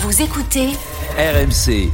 Vous écoutez RMC.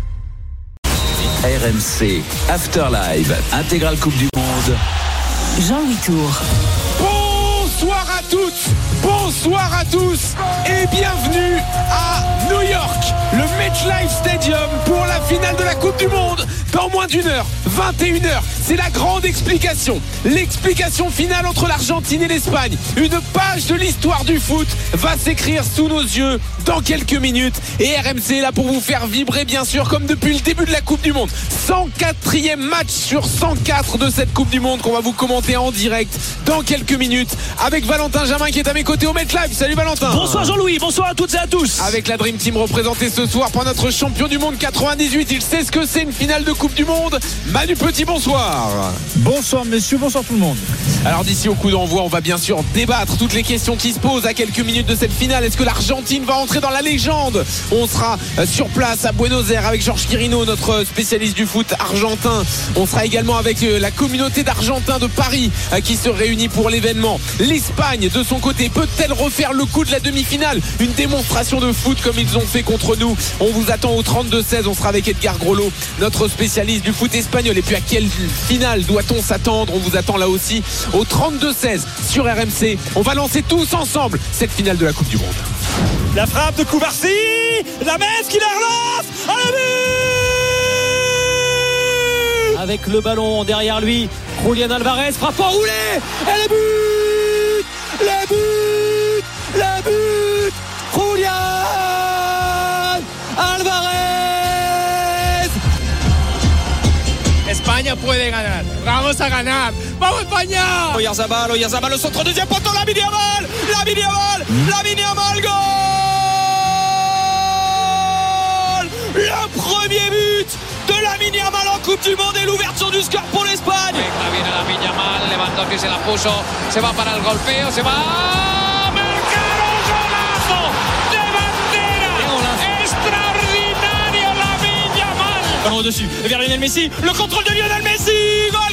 RMC Afterlive, intégrale Coupe du Monde. Jean-Louis Tour. Bonsoir à toutes, bonsoir à tous et bienvenue à New York, le MetLife Stadium pour la finale de la Coupe du Monde. Dans moins d'une heure, 21h, c'est la grande explication. L'explication finale entre l'Argentine et l'Espagne. Une page de l'histoire du foot va s'écrire sous nos yeux dans quelques minutes. Et RMC est là pour vous faire vibrer, bien sûr, comme depuis le début de la Coupe du Monde. 104e match sur 104 de cette Coupe du Monde qu'on va vous commenter en direct dans quelques minutes avec Valentin Jamin qui est à mes côtés au MetLife. Salut Valentin. Bonsoir Jean-Louis, bonsoir à toutes et à tous. Avec la Dream Team représentée ce soir par notre champion du monde 98. Il sait ce que c'est une finale de Coupe du Monde. Manu Petit, bonsoir. Bonsoir messieurs, bonsoir tout le monde. Alors d'ici au coup d'envoi, on va bien sûr débattre toutes les questions qui se posent à quelques minutes de cette finale. Est-ce que l'Argentine va entrer dans la légende? On sera sur place à Buenos Aires avec Georges Quirino, notre spécialiste du foot argentin. On sera également avec la communauté d'Argentins de Paris qui se réunit pour l'événement. L'Espagne, de son côté, peut-elle refaire le coup de la demi-finale? Une démonstration de foot comme ils ont fait contre nous. On vous attend au 32-16. On sera avec Edgar Grollo, notre spécialiste du foot espagnol. Et puis à quelle finale doit-on s'attendre? On vous attend là aussi au 32-16 sur RMC. On va lancer tous ensemble cette finale de la Coupe du Monde. La frappe de Koubarsi, la Metz qui la relance à la but. Avec le ballon derrière lui, Julián Álvarez frappe enroulé et le but, le but, le but, Julián Álvarez. España puede ganar, vamos a ganar, vamos España. Oyarzabal, le centre deuxième poteau, Lamine Yamal, goal. Le premier but de Lamine Yamal en Coupe du Monde et l'ouverture du score pour l'Espagne. Venga, viene Lamine Yamal, Lewandowski se la puso, se va para el golpeo, se va. Marcaron golazo de bandera, extraordinario Lamine Yamal. Ballon au-dessus, vers Lionel Messi, le contrôle de Lionel Messi, goal.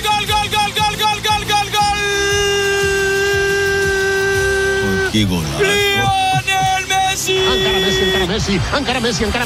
Qué gol. Lionel Messi. Encara Messi, gol.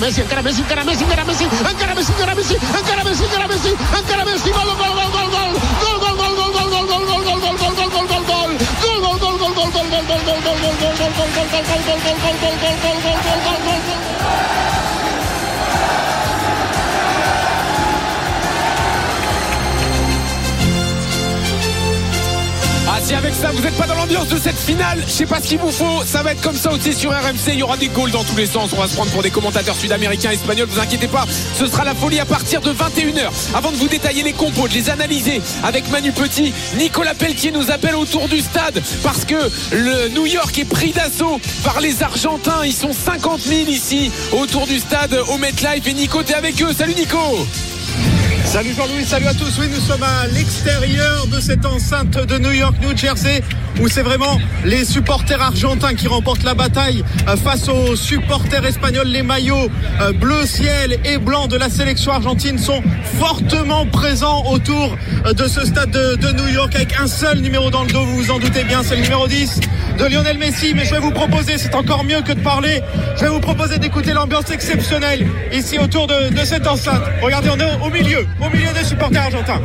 Ah, si avec ça vous n'êtes pas dans l'ambiance de cette finale, je sais pas ce qu'il vous faut. Ça va être comme ça aussi sur RMC. Il y aura des goals dans tous les sens. On va se prendre pour des commentateurs sud-américains, espagnols. Vous inquiétez pas, ce sera la folie à partir de 21h. Avant de vous détailler les compos, de les analyser avec Manu Petit, Nicolas Pelletier nous appelle autour du stade parce que le New York est pris d'assaut par les Argentins. Ils sont 50 000 ici autour du stade au MetLife. Et Nico, t'es avec eux. Salut Nico. Salut Jean-Louis, salut à tous. Oui, nous sommes à l'extérieur de cette enceinte de New York, New Jersey, où c'est vraiment les supporters argentins qui remportent la bataille face aux supporters espagnols. Les maillots bleu ciel et blanc de la sélection argentine sont fortement présents autour de ce stade de New York avec un seul numéro dans le dos, vous vous en doutez bien, c'est le numéro 10 de Lionel Messi. Mais je vais vous proposer, c'est encore mieux que de parler, je vais vous proposer d'écouter l'ambiance exceptionnelle ici autour de cette enceinte. Regardez, on est au milieu des supporters argentins.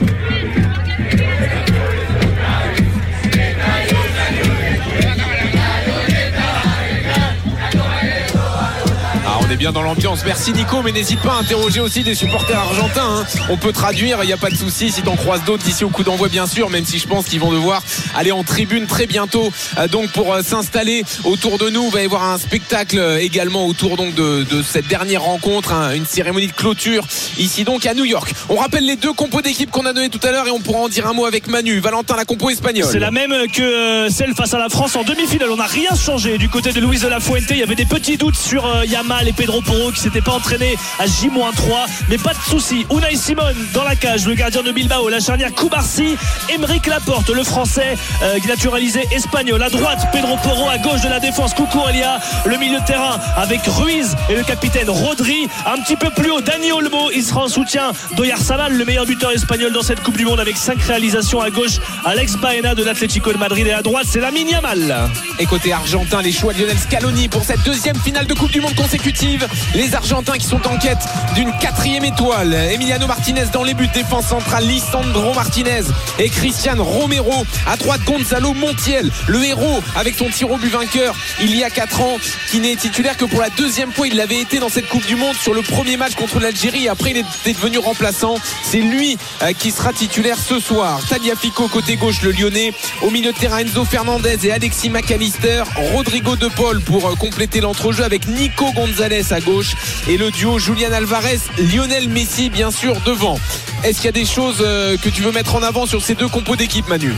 On est bien dans l'ambiance, merci Nico, mais n'hésite pas à interroger aussi des supporters argentins, hein. On peut traduire, il n'y a pas de souci si t'en croises d'autres d'ici au coup d'envoi bien sûr, même si je pense qu'ils vont devoir aller en tribune très bientôt, donc pour s'installer autour de nous. On va y avoir un spectacle également autour donc de cette dernière rencontre, hein, une cérémonie de clôture ici donc à New York. On rappelle les deux compos d'équipe qu'on a donné tout à l'heure et on pourra en dire un mot avec Manu. Valentin, la compo espagnole, c'est la même que celle face à la France en demi-finale. On n'a rien changé du côté de Luis de la Fuente. Il y avait des petits doutes sur Yamal et Pedro Porro qui s'était pas entraîné à J-3, mais pas de souci. Unai Simon dans la cage, le gardien de Bilbao, la charnière Koubarsi, Aymeric Laporte, le français naturalisé espagnol. À droite, Pedro Porro, à gauche de la défense, Cucurella, le milieu de terrain avec Ruiz et le capitaine Rodri. Un petit peu plus haut, Dani Olmo, il sera en soutien d'Oyarzabal, le meilleur buteur espagnol dans cette Coupe du Monde avec 5 réalisations. À gauche, Alex Baena de l'Atlético de Madrid, et à droite, c'est Lamine Yamal. Et côté argentin, les choix de Lionel Scaloni pour cette deuxième finale de Coupe du Monde consécutive. offensive. Les Argentins qui sont en quête d'une 4e étoile. Emiliano Martinez dans les buts, défense centrale, Lisandro Martinez et Cristian Romero. À droite, Gonzalo Montiel, le héros avec son tir au but vainqueur il y a 4 ans, qui n'est titulaire que pour la 2e fois. Il l'avait été dans cette Coupe du Monde sur le premier match contre l'Algérie. Après, il est devenu remplaçant. C'est lui qui sera titulaire ce soir. Tagliafico côté gauche, le Lyonnais. Au milieu de terrain, Enzo Fernandez et Alexis McAllister. Rodrigo De Paul pour compléter l'entrejeu avec Nico Gonzalez à gauche. Et le duo Julian Alvarez, Lionel Messi bien sûr devant. Est-ce qu'il y a des choses que tu veux mettre en avant sur ces deux compos d'équipe, Manu?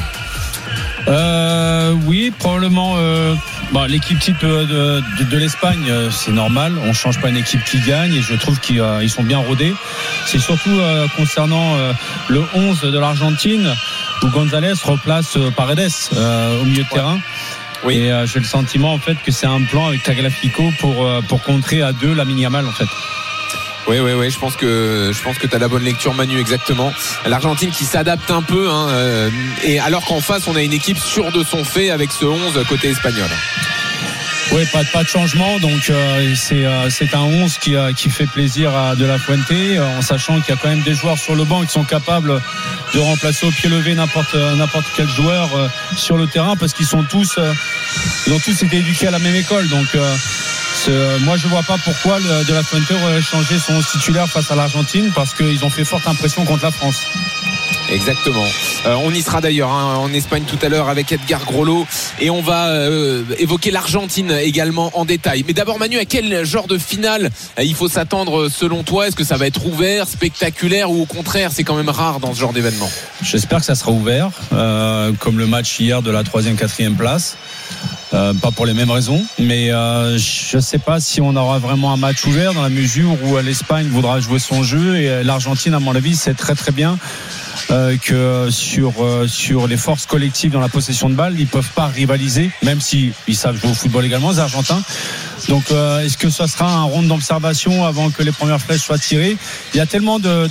Oui, probablement. L'équipe type de l'Espagne, c'est normal. On change pas une équipe qui gagne et je trouve qu'ils sont bien rodés. C'est surtout concernant le 11 de l'Argentine où Gonzalez replace Paredes au milieu de terrain. Oui. Et j'ai le sentiment en fait que c'est un plan avec Tagliafico pour contrer à 2 Lamine Yamal en fait. Oui, je pense que tu as la bonne lecture, Manu, exactement. L'Argentine qui s'adapte un peu, et alors qu'en face, on a une équipe sûre de son fait avec ce 11 côté espagnol. Oui, pas de changement, donc c'est un 11 qui fait plaisir à De La Fuente, en sachant qu'il y a quand même des joueurs sur le banc qui sont capables de remplacer au pied levé n'importe quel joueur sur le terrain, parce qu'ils ont tous été éduqués à la même école, donc moi je vois pas pourquoi De La Fuente aurait changé son titulaire face à l'Argentine, parce qu'ils ont fait forte impression contre la France. Exactement. On y sera d'ailleurs en Espagne tout à l'heure avec Edgar Grollo, et on va évoquer l'Argentine également en détail. Mais d'abord, Manu, à quel genre de finale il faut s'attendre selon toi? Est-ce que ça va être ouvert, spectaculaire, ou au contraire c'est quand même rare dans ce genre d'événement? J'espère que ça sera ouvert, comme le match hier de la 3e, 4e place. Pas pour les mêmes raisons, mais je ne sais pas si on aura vraiment un match ouvert, dans la mesure où l'Espagne voudra jouer son jeu, et l'Argentine, à mon avis, sait très très bien que sur les forces collectives dans la possession de balle, ils peuvent pas rivaliser, même si ils savent jouer au football également, les Argentins. Donc est-ce que ça sera un round d'observation avant que les premières flèches soient tirées? Il y a tellement de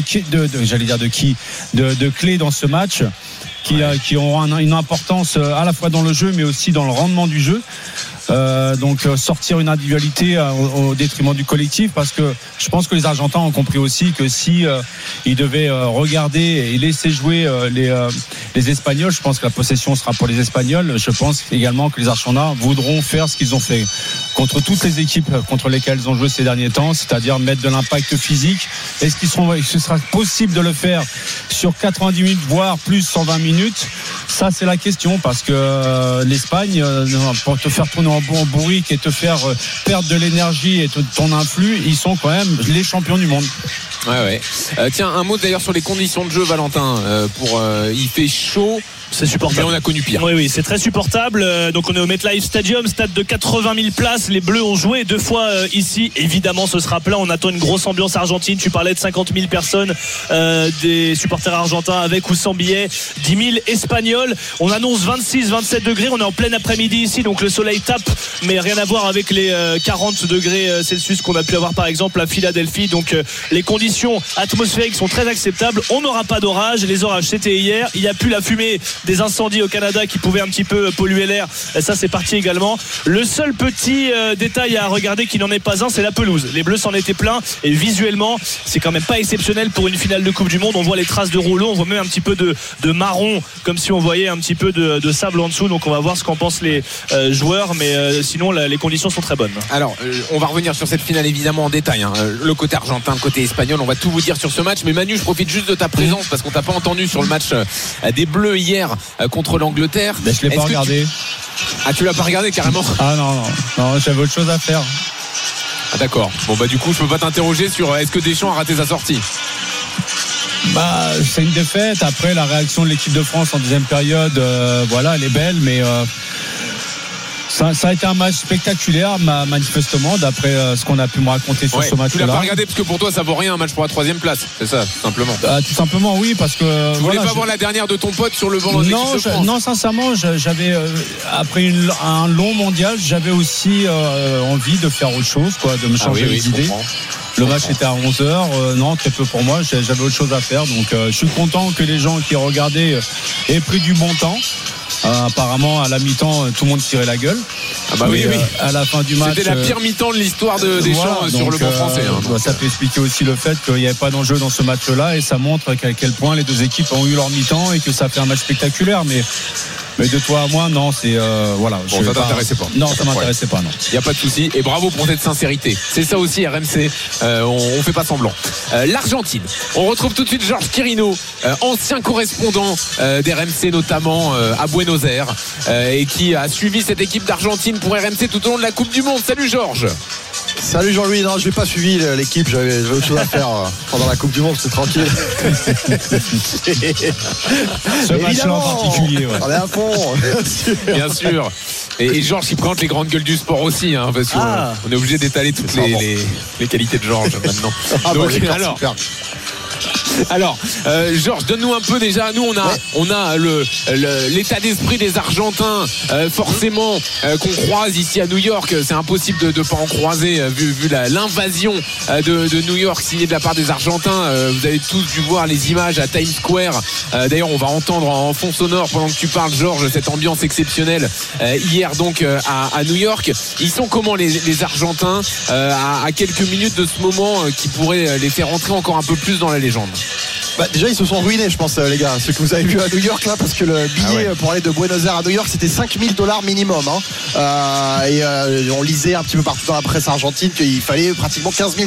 clés dans ce match qui auront une importance à la fois dans le jeu mais aussi dans le rendement du jeu. Donc sortir une individualité au détriment du collectif, parce que je pense que les Argentins ont compris aussi que si ils devaient regarder et laisser jouer les Espagnols, je pense que la possession sera pour les Espagnols. Je pense également que les Argentins voudront faire ce qu'ils ont fait contre toutes les équipes contre lesquelles ils ont joué ces derniers temps, c'est-à-dire mettre de l'impact physique. Est-ce ce sera possible de le faire sur 90 minutes, voire plus 120 minutes? Ça, c'est la question, parce que l'Espagne, pour te faire tourner en bourrique et te faire perdre de l'énergie et ton influx, ils sont quand même les champions du monde. Ouais. Tiens, un mot d'ailleurs sur les conditions de jeu, Valentin. Il fait chaud. C'est supportable. Mais on a connu pire. Oui, c'est très supportable. Donc on est au MetLife Stadium, stade de 80 000 places. Les Bleus ont joué 2 fois ici. Évidemment, ce sera plein. On attend une grosse ambiance argentine. Tu parlais de 50 000 personnes, des supporters argentins avec ou sans billets, 10 000 Espagnols. On annonce 26-27 degrés. On est en plein après-midi ici, donc le soleil tape, mais rien à voir avec les 40 degrés Celsius qu'on a pu avoir par exemple à Philadelphie. Donc les conditions atmosphériques sont très acceptables. On n'aura pas d'orage. Les orages, c'était hier. Il n'y a plus la fumée des incendies au Canada qui pouvaient un petit peu polluer l'air. Ça, c'est parti également. Le seul petit détail à regarder qui n'en est pas un, c'est la pelouse. Les Bleus s'en étaient pleins, et visuellement, c'est quand même pas exceptionnel pour une finale de Coupe du Monde. On voit les traces de rouleau, on voit même un petit peu de marron, comme si on voyait un petit peu de sable en dessous. Donc on va voir ce qu'en pensent les joueurs, mais sinon les conditions sont très bonnes. Alors on va revenir sur cette finale évidemment en détail, le côté argentin, le côté espagnol, on va tout vous dire sur ce match. Mais Manu, je profite juste de ta présence parce qu'on t'a pas entendu sur le match des Bleus hier contre l'Angleterre. Je l'ai pas regardé. Tu l'as pas regardé carrément? Ah non, j'avais autre chose à faire. Ah, d'accord. Bon du coup je peux pas t'interroger sur est-ce que Deschamps a raté sa sortie? C'est une défaite. Après, la réaction de l'équipe de France en deuxième période, elle est belle, mais ça a été un match spectaculaire, manifestement, d'après ce qu'on a pu me raconter sur ce match-là. Tu l'as pas regardé parce que pour toi ça vaut rien, un match pour la 3e place, c'est ça, tout simplement? Tout simplement, oui, parce que tu voulais pas voir la dernière de ton pote sur le banc de l'équipe de France? Non, sincèrement, j'avais après un long mondial, j'avais aussi envie de faire autre chose, de me changer les idées. Le match était à 11h, non, très peu pour moi, j'avais autre chose à faire, donc je suis content que les gens qui regardaient aient pris du bon temps. apparemment à la mi-temps tout le monde tirait la gueule. Ah bah oui. À la fin du match, c'était la pire mi-temps de l'histoire de Deschamps sur le banc français. Ça peut expliquer aussi le fait qu'il n'y avait pas d'enjeu dans ce match-là, et ça montre à quel point les deux équipes ont eu leur mi-temps et que ça fait un match spectaculaire. Mais de toi à moi, non, c'est voilà. Bon, ça t'intéressait pas. Non, ça m'intéressait pas, non. Il n'y a pas de souci. Et bravo pour cette sincérité. C'est ça aussi, RMC. On fait pas semblant. L'Argentine. On retrouve tout de suite Georges Quirino, ancien correspondant d'RMC notamment à Buenos Aires, et qui a suivi cette équipe d'Argentine pour RMC tout au long de la Coupe du Monde. Salut Georges. Salut Jean-Louis, non je n'ai pas suivi l'équipe, j'avais autre chose à faire pendant la Coupe du Monde, c'est tranquille. Ce match-là en particulier, ouais. On est à fond. Bien sûr. Et Georges qui présente les grandes gueules du sport aussi, hein, parce qu'on est obligé d'étaler toutes les qualités de Georges maintenant. Donc, alors, Georges, donne-nous un peu déjà. Nous, on a l'état d'esprit des Argentins, forcément, qu'on croise ici à New York. C'est impossible de ne pas en croiser, vu l'invasion de New York signée de la part des Argentins. Vous avez tous dû voir les images à Times Square. D'ailleurs, on va entendre en fond sonore pendant que tu parles, Georges, cette ambiance exceptionnelle hier donc à New York. Ils sont comment les Argentins à quelques minutes de ce moment qui pourrait les faire entrer encore un peu plus dans la légende? Déjà ils se sont ruinés, je pense, les gars, ceux que vous avez vu à New York là, parce que le billet pour aller de Buenos Aires à New York c'était $5,000 minimum, hein. Et on lisait un petit peu partout dans la presse argentine qu'il fallait pratiquement $15,000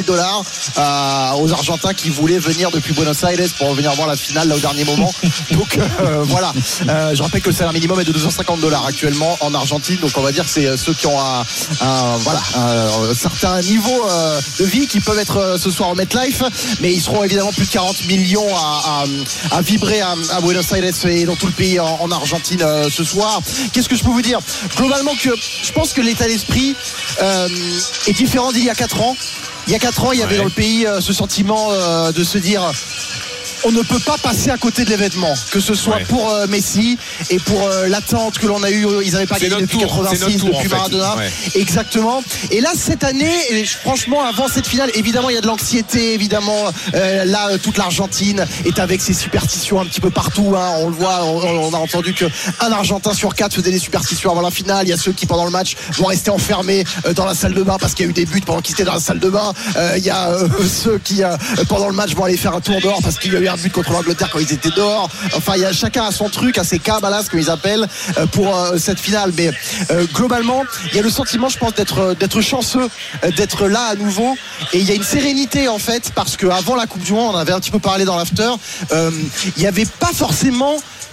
aux Argentins qui voulaient venir depuis Buenos Aires pour venir voir la finale là au dernier moment. Donc voilà, je rappelle que le salaire minimum est de $250 actuellement en Argentine, donc on va dire que c'est ceux qui ont un certain niveau de vie qui peuvent être ce soir au MetLife, mais ils seront évidemment plus de 40 millions à vibrer à Buenos Aires et dans tout le pays en Argentine ce soir. Qu'est-ce que je peux vous dire? Globalement, je pense que l'état d'esprit est différent d'il y a 4 ans. Il y a 4 ans, il y avait dans le pays ce sentiment de se dire on ne peut pas passer à côté de l'événement, que ce soit pour Messi et pour l'attente que l'on a eue. Ils n'avaient pas gagné depuis 86, depuis Maradona. Exactement. Et là, cette année, et franchement, avant cette finale, évidemment, il y a de l'anxiété. Évidemment, là, toute l'Argentine est avec ses superstitions un petit peu partout, hein. On le voit, on a entendu qu'un Argentin sur 4 faisait des superstitions avant la finale. Il y a ceux qui, pendant le match, vont rester enfermés dans la salle de bain parce qu'il y a eu des buts pendant qu'ils étaient dans la salle de bain. Il y a ceux qui, pendant le match, vont aller faire un tour dehors parce qu'il y a eu un but contre l'Angleterre quand ils étaient dehors. Enfin, il y a chacun à son truc, à ses cabalas, comme ils appellent, pour cette finale. Mais globalement, il y a le sentiment, je pense, d'être chanceux, d'être là à nouveau. Et il y a une sérénité, en fait, parce qu'avant la Coupe du Monde, on avait un petit peu parlé dans l'after, il n'y avait pas forcément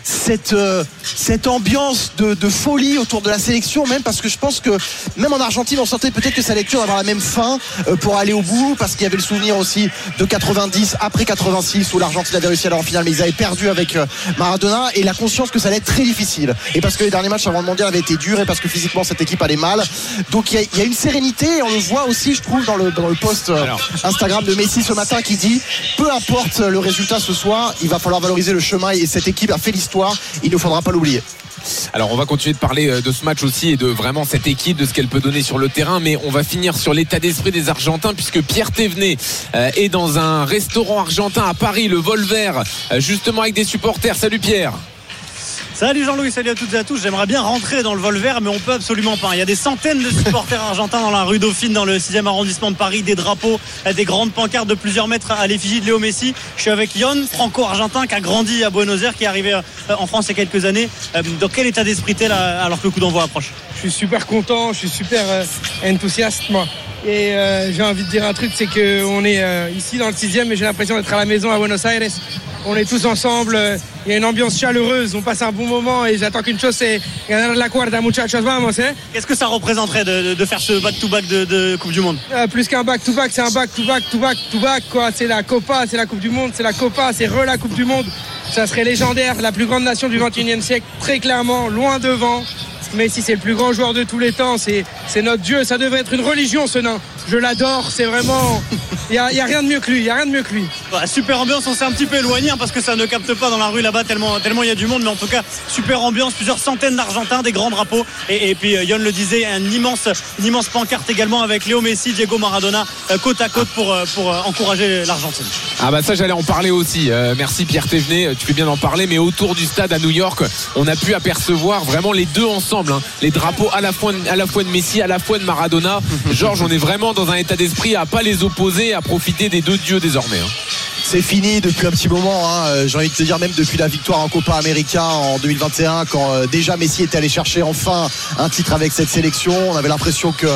cette ambiance de folie autour de la sélection, même parce que je pense que même en Argentine on sentait peut-être que ça allait être dur d'avoir la même fin pour aller au bout, parce qu'il y avait le souvenir aussi de 90 après 86 où l'Argentine avait réussi à aller en finale mais ils avaient perdu avec Maradona, et la conscience que ça allait être très difficile, et parce que les derniers matchs avant le mondial avaient été durs, et parce que physiquement cette équipe allait mal. Donc il y a une sérénité, et on le voit aussi, je trouve, dans le post Instagram de Messi ce matin, qui dit peu importe le résultat ce soir, il va falloir valoriser le chemin, et cette équipe a fait l'histoire, il ne faudra pas l'oublier. Alors on va continuer de parler de ce match aussi et de vraiment cette équipe, de ce qu'elle peut donner sur le terrain, mais on va finir sur l'état d'esprit des Argentins, puisque Pierre Thévenet est dans un restaurant argentin à Paris, le Volver, justement avec des supporters. Salut Pierre. Salut Jean-Louis, salut à toutes et à tous. J'aimerais bien rentrer dans le Volver, mais on peut absolument pas. Il y a des centaines de supporters argentins dans la rue Dauphine, dans le 6e arrondissement de Paris, des drapeaux, des grandes pancartes de plusieurs mètres à l'effigie de Léo Messi. Je suis avec Yon, franco-argentin, qui a grandi à Buenos Aires, qui est arrivé en France il y a quelques années. Dans quel état d'esprit t'es là, alors que le coup d'envoi approche? Je suis super content, je suis super enthousiaste, moi. Et j'ai envie de dire un truc, c'est qu'on est ici dans le 6e, mais j'ai l'impression d'être à la maison à Buenos Aires. On est tous ensemble, il y a une ambiance chaleureuse, on passe un bon moment, et j'attends qu'une chose, c'est ganar la cuarta, muchachos, vamos, hein. Qu'est-ce que ça représenterait de faire ce back-to-back de Coupe du Monde? Plus qu'un back-to-back, c'est un back-to-back, quoi. C'est la Copa, c'est la Coupe du Monde, c'est la Copa, c'est la Coupe du Monde. Ça serait légendaire, la plus grande nation du 21e siècle, très clairement, loin devant. Messi, c'est le plus grand joueur de tous les temps, c'est notre Dieu, ça devrait être une religion, ce nain. Je l'adore, c'est vraiment. Il n'y a rien de mieux que lui. Super ambiance, on s'est un petit peu éloigné parce que ça ne capte pas dans la rue là-bas tellement il y a du monde, mais en tout cas super ambiance, plusieurs centaines d'Argentins, des grands drapeaux et puis Yon le disait, une immense pancarte également avec Léo Messi, Diego Maradona côte à côte pour encourager l'Argentine. Ah bah ça j'allais en parler aussi. Merci Pierre Thévenet, tu fais bien d'en parler, mais autour du stade à New York, on a pu apercevoir vraiment les deux ensemble, hein. Les drapeaux à la fois de Messi, à la fois de Maradona. Georges, on est vraiment dans un état d'esprit à pas les opposer, à profiter des deux dieux désormais, hein. C'est fini depuis un petit moment, hein. J'ai envie de te dire même depuis la victoire en Copa América en 2021, quand déjà Messi était allé chercher enfin un titre avec cette sélection. On avait l'impression que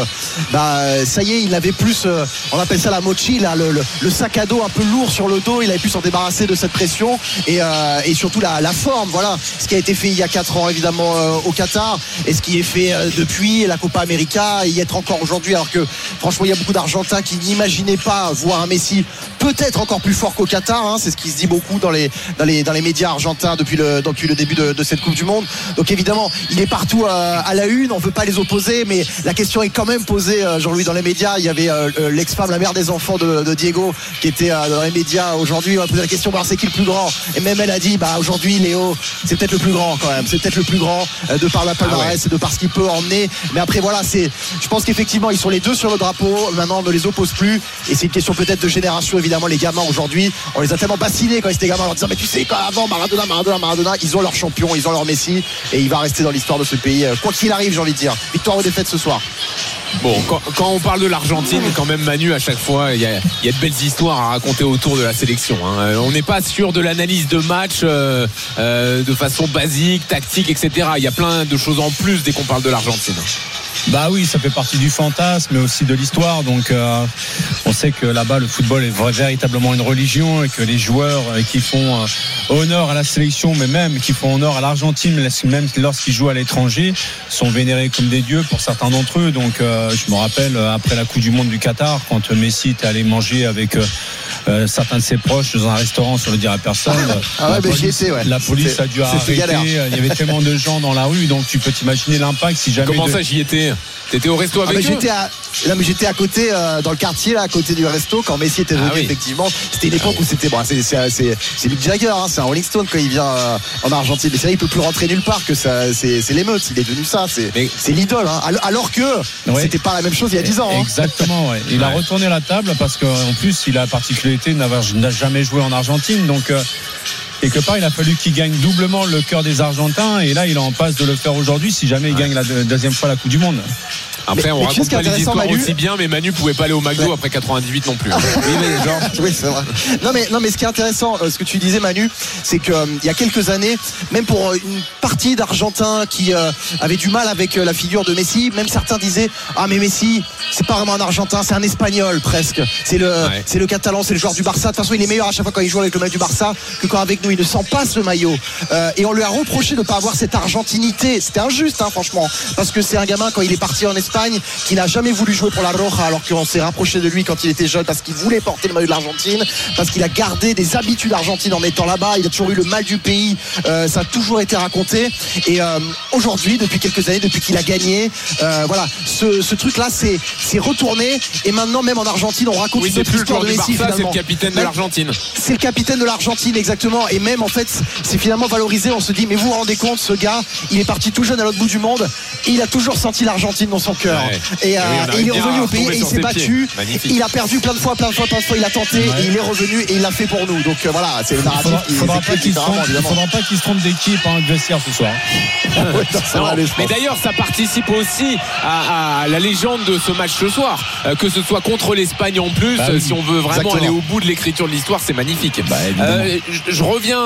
ça y est, il avait plus, on appelle ça la mochila, le sac à dos un peu lourd sur le dos. Il avait pu s'en débarrasser de cette pression et surtout la forme. Voilà ce qui a été fait il y a 4 ans évidemment au Qatar, et ce qui est fait depuis la Copa América, et y être encore aujourd'hui, alors que franchement il y a beaucoup d'Argentins qui n'imaginaient pas voir un Messi peut-être encore plus fort qu'au Qatar, hein. C'est ce qui se dit beaucoup dans les médias argentins depuis le début de cette Coupe du Monde. Donc évidemment il est partout à la une, on ne veut pas les opposer, mais la question est quand même posée, Jean-Louis, dans les médias. Il y avait l'ex-femme, la mère des enfants de Diego, qui était dans les médias aujourd'hui. On a posé la question, c'est qui le plus grand, et même elle a dit aujourd'hui Léo c'est peut-être le plus grand quand même, c'est peut-être le plus grand de par la palmarès et de par ce qu'il peut emmener. Mais après voilà, je pense qu'effectivement ils sont les deux sur le drapeau, maintenant on ne les oppose plus, et c'est une question peut-être de génération. Évidemment les gamins aujourd'hui, on les a tellement bassinés quand ils étaient gamins en leur disant mais tu sais quoi, avant Maradona, ils ont leur champion, ils ont leur Messi, et il va rester dans l'histoire de ce pays quoi qu'il arrive, j'ai envie de dire, victoire ou défaite ce soir. Bon, quand on parle de l'Argentine, quand même Manu, à chaque fois il y a de belles histoires à raconter autour de la sélection, hein. On n'est pas sûr de l'analyse de match de façon basique, tactique, etc. Il y a plein de choses en plus dès qu'on parle de l'Argentine. Bah oui, ça fait partie du fantasme, mais aussi de l'histoire. Donc on sait que là-bas le football est véritablement une religion, et que les joueurs qui font honneur à la sélection, mais même qui font honneur à l'Argentine, même lorsqu'ils jouent à l'étranger, sont vénérés comme des dieux pour certains d'entre eux. Donc je me rappelle après la Coupe du Monde du Qatar, quand Messi était allé manger avec certains de ses proches dans un restaurant, sans le dire à personne. La police a dû arrêter. Il y avait tellement de gens dans la rue, donc tu peux t'imaginer l'impact si jamais. Comment ça, j'y étais? T'étais au resto avec eux? J'étais à côté dans le quartier là, à côté du resto quand Messi était venu. Effectivement, c'était une époque où c'était c'est Mick Jagger, hein, c'est un Rolling Stone quand il vient en Argentine. Mais c'est vrai, il peut plus rentrer nulle part, que ça, c'est l'émeute. Il est devenu ça, c'est l'idole, hein. Alors que c'était pas la même chose il y a 10 ans. Exactement. Ouais. Il a retourné la table parce qu'en plus il a la particularité n'a jamais joué en Argentine, donc. Quelque part, il a fallu qu'il gagne doublement le cœur des Argentins, et là, il est en passe de le faire aujourd'hui si jamais il gagne la deuxième fois la Coupe du Monde. Après, on raconte pas les histoires Manu, aussi bien, mais Manu pouvait pas aller au McDo après 98 non plus. Oui, c'est vrai. Non, mais ce qui est intéressant, ce que tu disais, Manu, c'est que il y a quelques années, même pour une partie d'Argentins qui avaient du mal avec la figure de Messi, même certains disaient mais Messi, c'est pas vraiment un Argentin, c'est un Espagnol presque. C'est le Catalan, c'est le joueur du Barça. De toute façon, il est meilleur à chaque fois quand il joue avec le maillot du Barça que quand avec nous il ne sent pas ce maillot. Et on lui a reproché de ne pas avoir cette argentinité. C'était injuste, hein, franchement, parce que c'est un gamin, quand il est parti en Espagne, qui n'a jamais voulu jouer pour la Roja, alors qu'on s'est rapproché de lui quand il était jeune, parce qu'il voulait porter le maillot de l'Argentine, parce qu'il a gardé des habitudes argentines en étant là-bas. Il a toujours eu le mal du pays, ça a toujours été raconté. Et aujourd'hui, depuis quelques années, depuis qu'il a gagné, ce truc-là c'est retourné. Et maintenant, même en Argentine, on raconte cette histoire de Messi. Barça, c'est le capitaine de l'Argentine. C'est le capitaine de l'Argentine, exactement. Et même en fait, c'est finalement valorisé. On se dit, mais vous vous rendez compte, ce gars, il est parti tout jeune à l'autre bout du monde, et il a toujours senti l'Argentine dans son cœur. Et il est revenu au pays, et il s'est battu. Il a perdu plein de fois, il a tenté, et il est revenu, et il l'a fait pour nous. Donc voilà, c'est le narratif. Il ne faudra pas qu'il se trompe d'équipe, de vestiaire ce soir. Mais d'ailleurs, ça participe aussi à la légende de ce match ce soir, que ce soit contre l'Espagne en plus. Si on veut vraiment aller au bout de l'écriture de l'histoire, c'est magnifique. Je reviens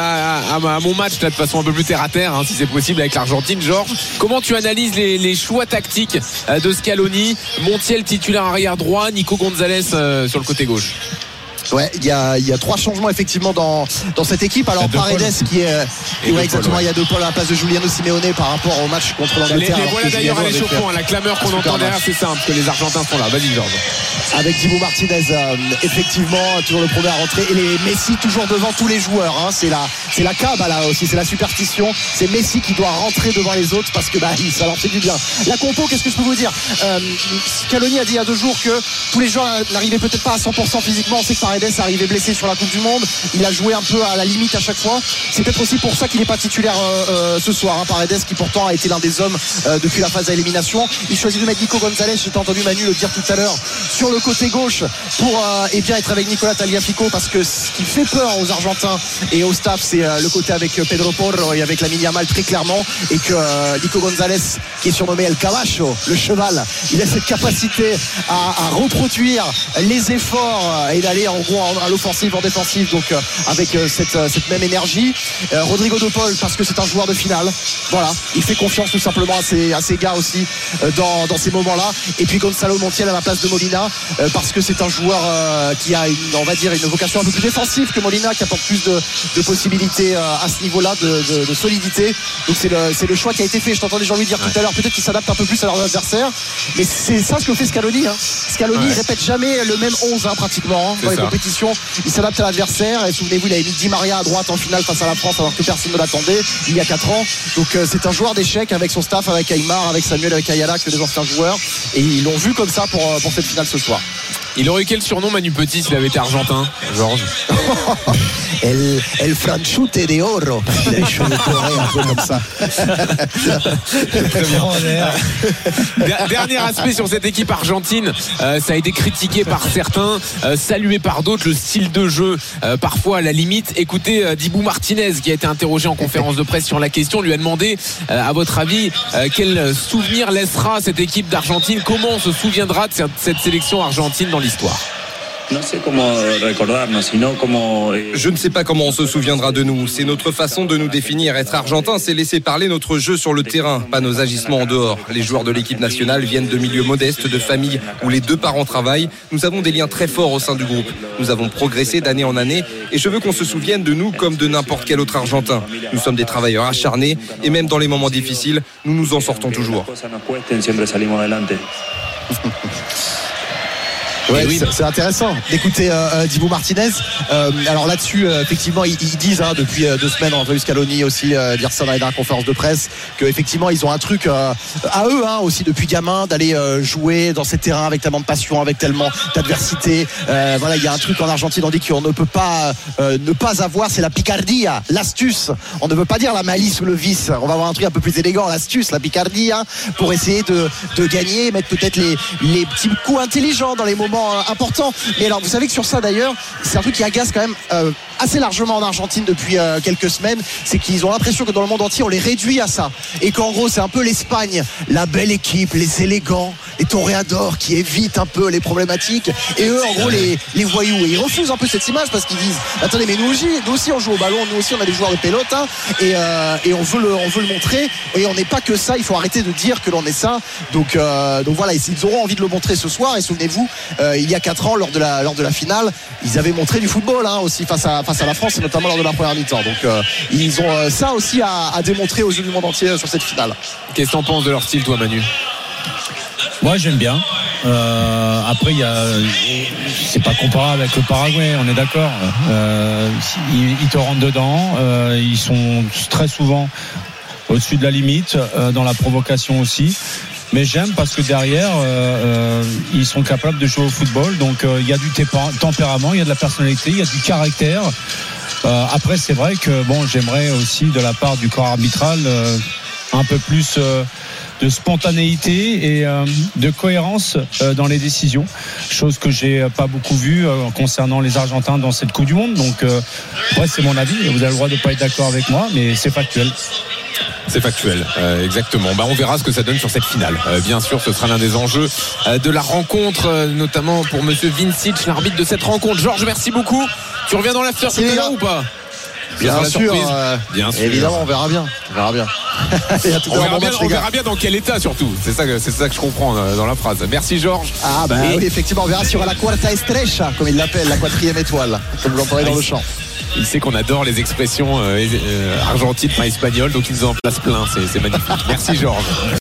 à mon match là, de façon un peu plus terre à terre, hein, si c'est possible, avec l'Argentine. Georges, comment tu analyses les choix tactiques de Scaloni? Montiel titulaire arrière droit, Nico Gonzalez sur le côté gauche. Ouais, il y a 3 changements effectivement dans cette équipe. Alors Paredes qui est exactement, il y a De Paul à la place de Giuliano Simeone par rapport au match contre l'Angleterre. Les voilà d'ailleurs à l'échauffement, la clameur qu'on entend derrière, c'est simple, que les Argentins sont là. Vas-y Georges. avec Dibu Martinez, effectivement toujours le premier à rentrer, et les Messi toujours devant tous les joueurs, hein. C'est la cabale aussi, c'est la superstition, c'est Messi qui doit rentrer devant les autres parce que ça leur fait du bien. La compo, qu'est-ce que je peux vous dire, Scaloni a dit il y a 2 jours que tous les joueurs n'arrivaient peut-être pas à 100% physiquement. On sait que Paredes est arrivé blessé sur la Coupe du Monde, il a joué un peu à la limite à chaque fois, c'est peut-être aussi pour ça qu'il n'est pas titulaire ce soir, hein. Paredes qui pourtant a été l'un des hommes depuis la phase d'élimination. Il choisit de mettre Nico Gonzalez, j'ai entendu Manu le dire tout à l'heure, sur le côté gauche pour être avec Nicolas Tagliafico, parce que ce qui fait peur aux Argentins et au staff, c'est le côté avec Pedro Porro et avec Lamine Yamal très clairement, et que Nico Gonzalez, qui est surnommé El Caballo, le cheval, il a cette capacité à reproduire les efforts et d'aller en gros à l'offensive, en défensive, donc avec cette même énergie. Rodrigo de Paul, parce que c'est un joueur de finale, voilà, il fait confiance tout simplement à ses gars aussi dans ces moments-là. Et puis Gonzalo Montiel à la place de Molina, parce que c'est un joueur qui a une vocation un peu plus défensive que Molina, qui apporte plus de possibilités à ce niveau-là, de solidité. Donc c'est le choix qui a été fait. Je t'entendais Jean-Louis dire tout à l'heure, peut-être qu'ils s'adaptent un peu plus à leurs adversaires, mais c'est ça ce que fait Scaloni, hein. Scaloni il répète jamais le même 11 pratiquement, dans les compétitions, il s'adapte à l'adversaire. Et souvenez-vous, il avait mis Di Maria à droite en finale face à la France alors que personne ne l'attendait il y a 4 ans. Donc c'est un joueur d'échecs avec son staff, avec Aymar, avec Samuel, avec Ayala, que des anciens joueurs, et ils l'ont vu comme ça pour cette finale ce soir. Il aurait eu quel surnom, Manu Petit, s'il avait été argentin, Georges? El Franchute de Oro. Il a les cheveux dorés un peu comme ça. Dernier aspect sur cette équipe argentine, ça a été critiqué par certains, salué par d'autres, le style de jeu parfois à la limite. Écoutez Dibu Martinez, qui a été interrogé en conférence de presse sur la question, lui a demandé à votre avis quel souvenir laissera cette équipe d'Argentine, comment on se souviendra de cette sélection argentine dans l'histoire. Je ne sais pas comment on se souviendra de nous. C'est notre façon de nous définir. Être argentin, c'est laisser parler notre jeu sur le terrain, pas nos agissements en dehors. Les joueurs de l'équipe nationale viennent de milieux modestes, de familles où les 2 parents travaillent. Nous avons des liens très forts au sein du groupe. Nous avons progressé d'année en année et je veux qu'on se souvienne de nous comme de n'importe quel autre argentin. Nous sommes des travailleurs acharnés et même dans les moments difficiles, nous nous en sortons toujours. Ouais, c'est intéressant d'écouter Dibu Martinez. Alors là-dessus, effectivement, ils disent depuis 2 semaines, André Scaloni aussi dire ça dans la conférence de presse, qu'effectivement ils ont un truc à eux aussi depuis gamin, d'aller jouer dans ces terrains avec tellement de passion, avec tellement d'adversité. Voilà, il y a un truc en Argentine, on dit qu'on ne peut pas ne pas avoir, c'est la picardia, l'astuce. On ne veut pas dire la malice ou le vice. On va avoir un truc un peu plus élégant, l'astuce, la picardia, pour essayer de gagner, mettre peut-être les petits coups intelligents dans les moments important. Mais alors vous savez que sur ça d'ailleurs, c'est un truc qui agace quand même assez largement en Argentine depuis quelques semaines, c'est qu'ils ont l'impression que dans le monde entier on les réduit à ça, et qu'en gros c'est un peu l'Espagne, la belle équipe, les élégants, les toréadors qui évitent un peu les problématiques, et eux en gros les voyous, et ils refusent un peu cette image parce qu'ils disent attendez, mais nous aussi on joue au ballon, nous aussi on a des joueurs de pelote, et on veut le montrer, et on n'est pas que ça, il faut arrêter de dire que l'on est ça. Donc voilà, ils auront envie de le montrer ce soir. Et souvenez-vous, il y a 4 ans lors de la finale, ils avaient montré du football aussi face à la France, et notamment lors de la première mi-temps. Donc ils ont ça aussi à démontrer aux yeux du monde entier sur cette finale. Qu'est-ce que t'en penses de leur style, toi, Manu? Moi j'aime bien. Après c'est pas comparable avec le Paraguay, on est d'accord. Ils te rentrent dedans, ils sont très souvent au-dessus de la limite, dans la provocation aussi. Mais j'aime parce que derrière ils sont capables de jouer au football. Donc il y a du tempérament, il y a de la personnalité, il y a du caractère. Après c'est vrai que j'aimerais aussi de la part du corps arbitral un peu plus de spontanéité et de cohérence dans les décisions, chose que j'ai pas beaucoup vue concernant les Argentins dans cette Coupe du Monde. Donc après c'est mon avis, vous avez le droit de pas être d'accord avec moi, mais c'est factuel. C'est factuel, exactement. On verra ce que ça donne sur cette finale. Bien sûr, ce sera l'un des enjeux de la rencontre, notamment pour Monsieur Vincic, l'arbitre de cette rencontre. Georges, merci beaucoup. Tu reviens dans l'after tout à l'heure ou pas? Bien sûr, évidemment, on verra bien. On verra bien dans quel état surtout. C'est ça que je comprends dans la phrase. Merci Georges. Oui, effectivement, on verra sur la cuarta estrecha, comme il l'appelle, la 4e étoile, comme vous l'entendez dans le chant. Il sait qu'on adore les expressions argentines, pas espagnoles, donc il nous en place plein. C'est magnifique. Merci Georges.